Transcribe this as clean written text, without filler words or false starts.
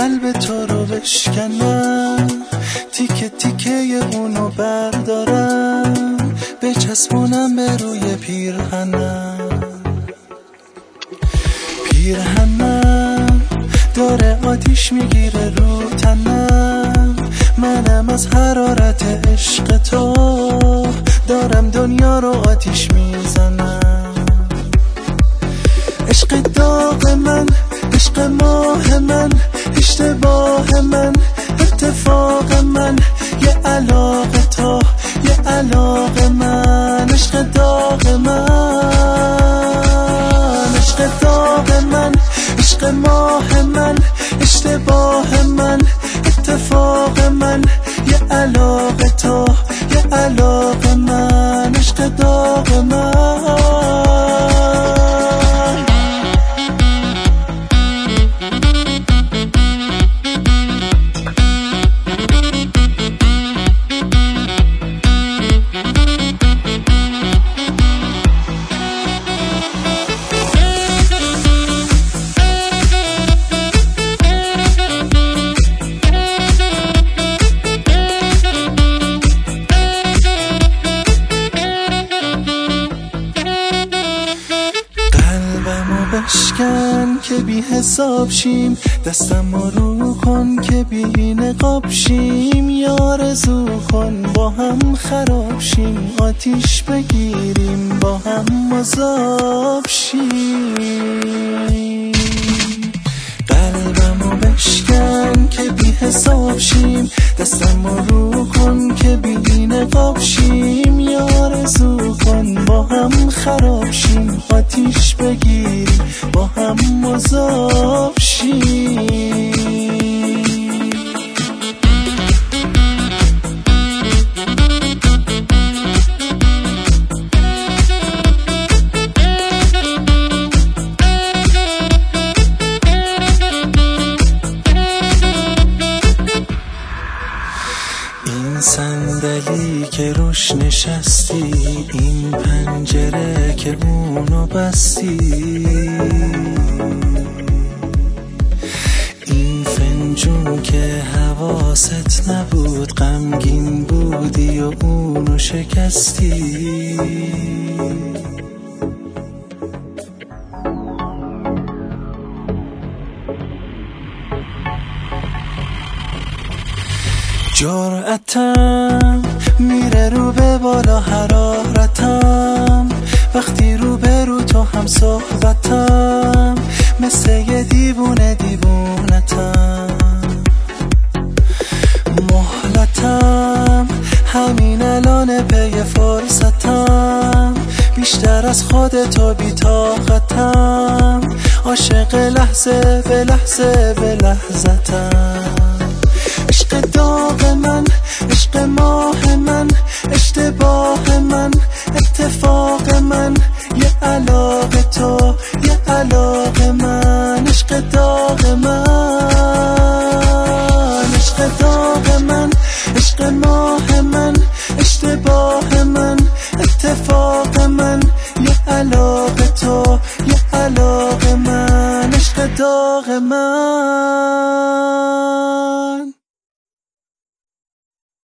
قلب تو رو بشکنم، تیکه تیکه اونو بردارم، بچسبونم به روی پیرهنم. پیرهنم داره آتیش میگیره رو تنم، منم از حرارت عشق تو دارم دنیا رو آتیش میزنم. عشق داغ من، عشق ماه من، اشتباه من، اتفاق من، یه علاقه تا یه علاقه من. عشق داغ من، عشق داغ من، عشق ماه من، اشتباه من، اتفاق من، یه علاقه تا یه علاقه من. عشق داغ من. بشکن که بی حساب شیم، دستم رو کن که بی نقاب شیم، یا آرزو کن با هم خراب شیم، آتیش بگیریم با هم مذاب شیم. قلبمو بشکن که بی حساب شیم، دستم رو کن که بی نقاب شیم، یا آرزو کن با هم خراب شیم، آتیش بگیریم با هم مذاب شیم. این صندلی که روش نشستی، این پنجره که اونو بستی، این فنجون که حواست نبود، غمگین بودی و اونو شکستی. جرأتم میره رو به بالا، حرارتم وقتی رو به رو تو هم صحبتم، مثل یه دیوونه دیوونتم. مهلتم همین الان پی فرصتم، بیشتر از خودتو بی طاقتم، عاشق لحظه به لحظه به لحظتم. عشق داغ من، عشق ماه من، اشتباه من، اتفاق من، یه علاقه تو یه علاقه من. عشق داغ من، عشق داغ من، عشق ماه من، اشتباه